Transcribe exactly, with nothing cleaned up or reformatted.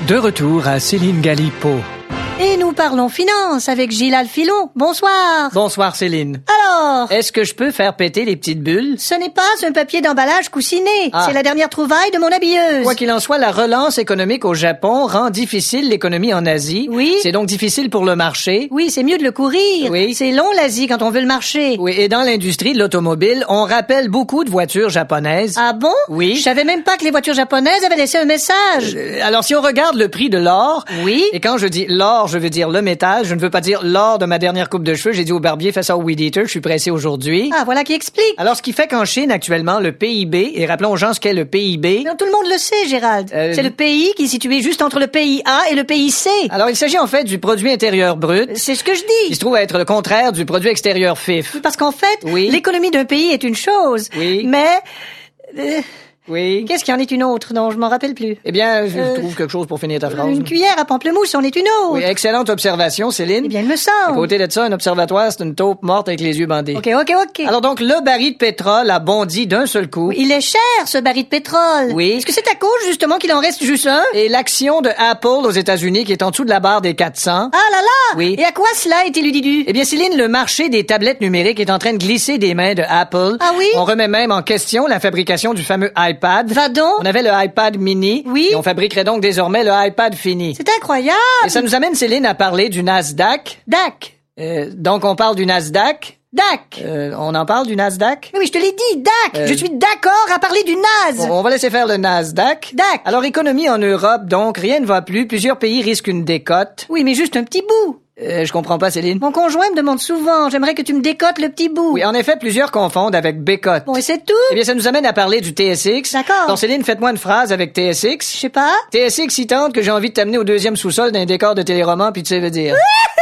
De retour à Céline Galipeau. Et nous parlons finance avec Gilles Alphilon. Bonsoir. Bonsoir Céline. Alors, Est-ce que je peux faire péter les petites bulles? ce n'est pas un papier d'emballage coussiné. Ah. C'est la dernière trouvaille de mon habilleuse. Quoi qu'il en soit, la relance économique au Japon rend difficile l'économie en Asie. Oui. C'est donc difficile pour le marché. Oui, c'est mieux de le courir. Oui. C'est long l'Asie quand on veut le marcher. Oui, et dans l'industrie de l'automobile, on rappelle beaucoup de voitures japonaises. Ah bon? Oui. Je savais même pas que les voitures japonaises avaient laissé un message. Euh, Alors, si on regarde le prix de l'or... Oui. Et quand je dis l'or, je veux dire le métal. Je ne veux pas dire l'or de ma dernière coupe de cheveux. J'ai dit au barbier, fais ça au weed eater. Je suis pressé aujourd'hui. Ah, voilà qui explique. Alors, ce qui fait qu'en Chine, actuellement, le P I B, et rappelons aux gens ce qu'est le P I B... Non, tout le monde le sait, Gérald. Euh, C'est le pays qui est situé juste entre le pays A et le pays C. Alors, il s'agit en fait du produit intérieur brut. C'est ce que je Il dis. se trouve être le contraire du produit extérieur F I F. Parce qu'en fait, Oui. l'économie d'un pays est une chose. Oui. Mais... euh, Oui. Qu'est-ce qu'il y en est une autre? Non, je m'en rappelle plus. Eh bien, je Euh, trouve quelque chose pour finir ta phrase. Une cuillère à pamplemousse en est une autre. Oui, excellente observation, Céline. Eh bien, il me À semble. côté de ça, un observatoire, c'est une taupe morte avec les yeux bandés. OK, OK, OK. Alors donc, le baril de pétrole a bondi d'un seul coup. Il est cher, ce baril de pétrole. Oui. Est-ce que c'est à cause, justement, qu'il en reste juste un? Et l'action de Apple aux États-Unis qui est en dessous de la barre des quatre cents. Ah là là! Oui. Et à quoi cela est éludidu? Eh bien, Céline, le marché des tablettes numériques est en train de glisser des mains de Apple. Ah oui? On remet même en question la fabrication du fameux iPad. Va donc. On avait le iPad mini. Oui. Et on fabriquerait donc désormais le iPad fini. C'est incroyable. Et ça nous amène, Céline, à parler du Nasdaq. D A C. Euh, donc, on parle du Nasdaq. D A C. Euh, on en parle du Nasdaq? Oui, je te l'ai dit, D A C. Euh, Je suis d'accord à parler du Nas. Bon, on va laisser faire le Nasdaq. D A C. Alors, économie en Europe, donc, rien ne va plus. Plusieurs pays risquent une décote. Oui, mais juste un petit bout. Euh, je comprends pas, Céline. Mon conjoint me demande souvent, j'aimerais que tu me décotes le petit bout. Oui, en effet, plusieurs confondent avec bécote. Bon, et c'est tout? Eh bien, ça nous amène à parler du T S X. D'accord. Donc, Céline, faites-moi une phrase avec T S X. Je sais pas. T S X si tente que j'ai envie de t'amener au deuxième sous-sol d'un décor de téléroman, puis tu sais le dire.